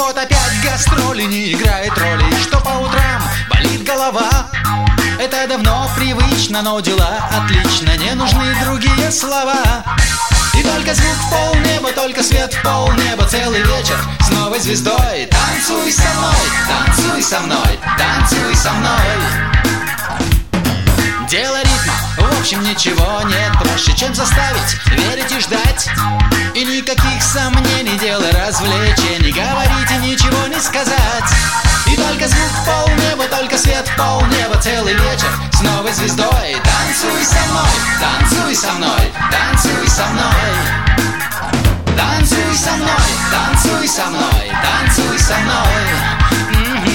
Вот опять гастроли, не играет роли, что по утрам болит голова. Это давно привычно, но дела отлично, не нужны другие слова. И только звук в полнеба, только свет в полнеба, целый вечер с новой звездой. Танцуй со мной, танцуй со мной, танцуй со мной. Дело ритма, в общем ничего нет проще, чем заставить верить и ждать. И никаких сомнений, дело развлечений, говорить и ничего не сказать. И только звук в полнеба, только свет в полнеба, целый вечер с новой звездой. Танцуй со мной, танцуй со мной, танцуй со мной. Танцуй со мной, танцуй со мной, танцуй со мной.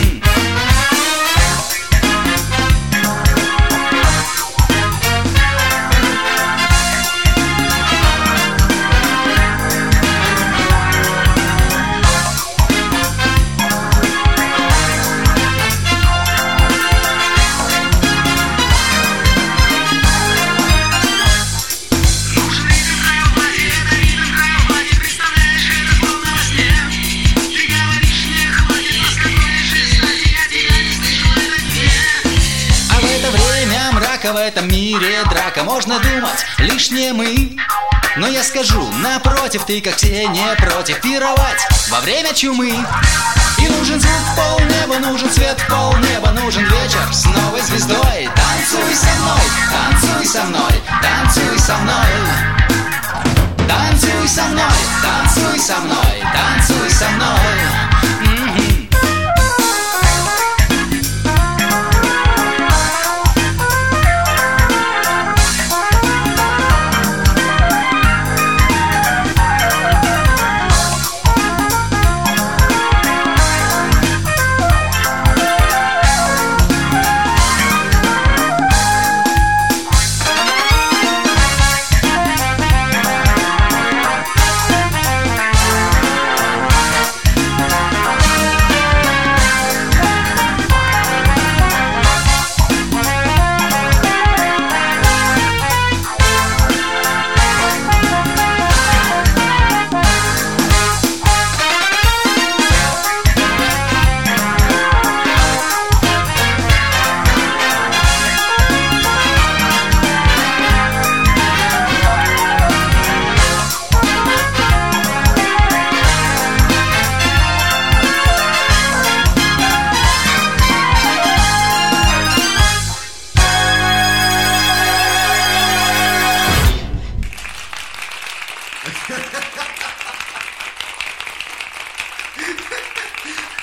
В этом мире драка, можно думать, лишнее мы. Но я скажу, напротив, ты как все не против пировать во время чумы. И нужен звук в полнеба, нужен свет в полнеба, нужен вечер с новой звездой. Танцуй со мной, танцуй со мной, танцуй со мной. Танцуй со мной, танцуй со мной, танцуй со мной.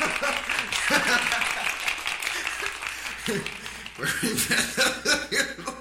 Rебята,